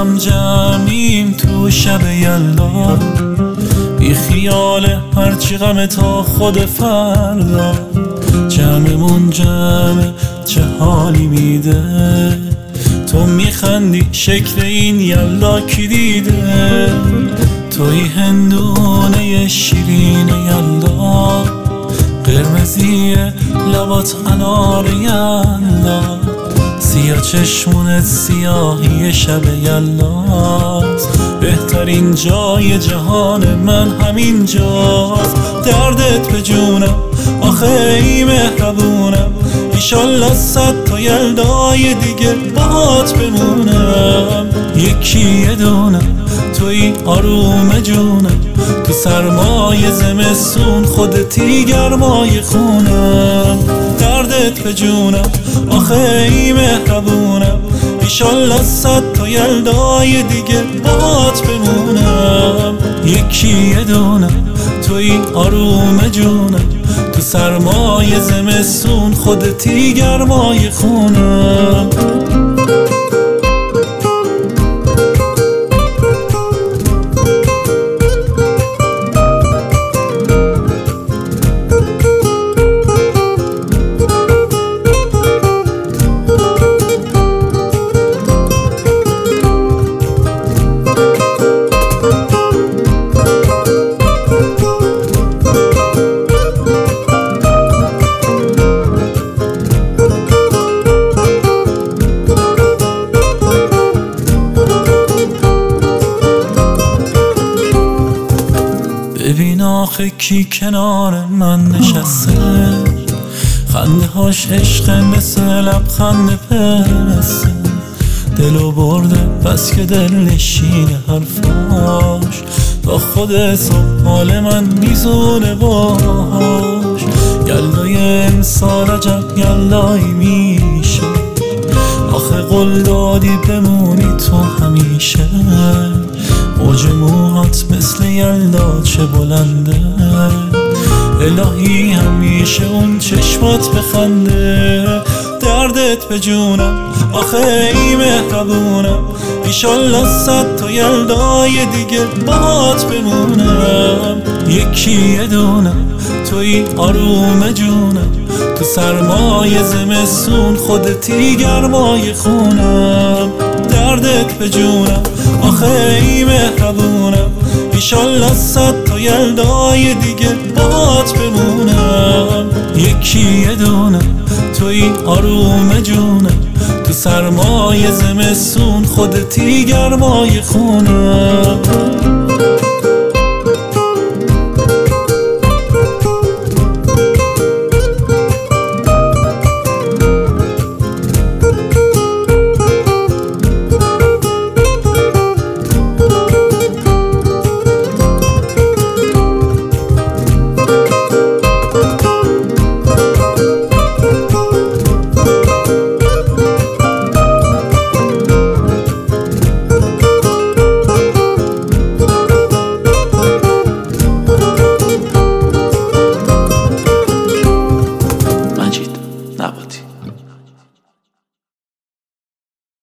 هم جمعیم تو شب یلدا، بی خیال هرچی غم تا خود فردا. جمعمون جمع چه حالی میده، تو میخندی شکل این یلدا کی دیده. توی هندونه شیرین یلدا، قرمزی لبات انار یلدا، سیاه چشمونت سیاهی شب یلداست. بهترین جای جهان من همین جاست. دردت به جونم آخه ای مهربونم، ایشالله 100 تا یلدای دیگه باهات بمونم. یکی یه دونم توی آروم جونم، تو سرمای زمستون خودتی گرمای خونم. دردت به جونم آخه ای مهربونم، ایشالله 100 تا یلدای دیگه باهات بمونم. یکی یه دونم توی آروم جونم، تو سرمای زمستون خودتی گرمای خونم. ببین آخه کی کنار من نشسته، خنده هاش عشق مثل لبخند پسته. دلو برده بس که دل نشینه حرفاش، تا خود صبح حال من میزونه باش. یلدای امسال عجب یلدایی میشه، آخه قول دادی بمونی تو همیشه. موج موهات مثل یلدا چه بلنده، الهی همیشه اون چشمات بخنده. دردت به جونم آخه ای مهربونم، ایشالله 100 تا یلدای دیگه باهات بمونم. یکی یه دونم توی آروم جونم، تو سرمای زمستون خودتی گرمای خونم. دردت به جونم آخه ای مهربونم، ایشالله 100 تا یلدای دیگه باهات بمونم. یکی یه دونم توی آروم جونم، تو سرمای زمستون خودتی گرمای خونم.